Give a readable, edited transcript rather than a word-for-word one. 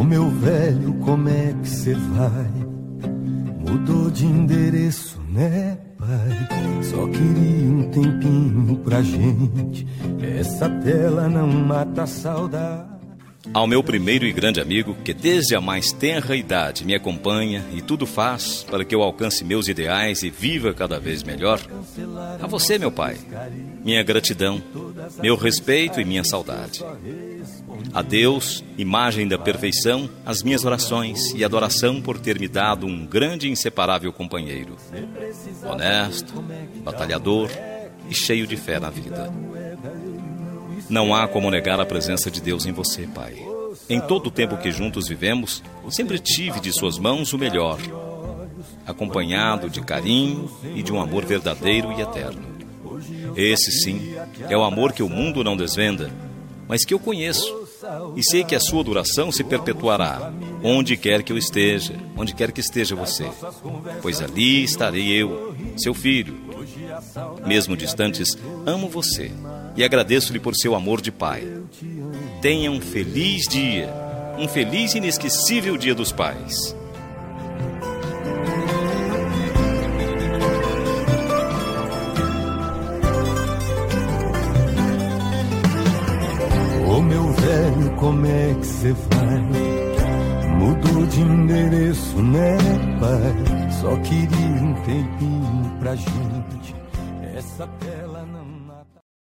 meu velho, como é que cê vai? Mudou de endereço, né, pai? Só queria um tempinho pra gente. Essa tela não mata a saudade. Ao meu primeiro e grande amigo, que desde a mais tenra idade me acompanha e tudo faz para que eu alcance meus ideais e viva cada vez melhor. A você, meu pai, minha gratidão, meu respeito e minha saudade. A Deus, imagem da perfeição, as minhas orações e adoração por ter me dado um grande e inseparável companheiro. Honesto, batalhador e cheio de fé na vida. Não há como negar a presença de Deus em você, pai. Em todo o tempo que juntos vivemos, sempre tive de suas mãos o melhor, acompanhado de carinho e de um amor verdadeiro e eterno. Esse, sim, é o amor que o mundo não desvenda, mas que eu conheço, e sei que a sua duração se perpetuará, onde quer que eu esteja, onde quer que esteja você, pois ali estarei eu, seu filho. Mesmo distantes, amo você e agradeço-lhe por seu amor de pai. Tenha um feliz dia, um feliz e inesquecível Dia dos Pais. Ô meu velho, como é que cê vai? Mudou de endereço, né, pai? Só queria um tempinho pra gente. Essa tela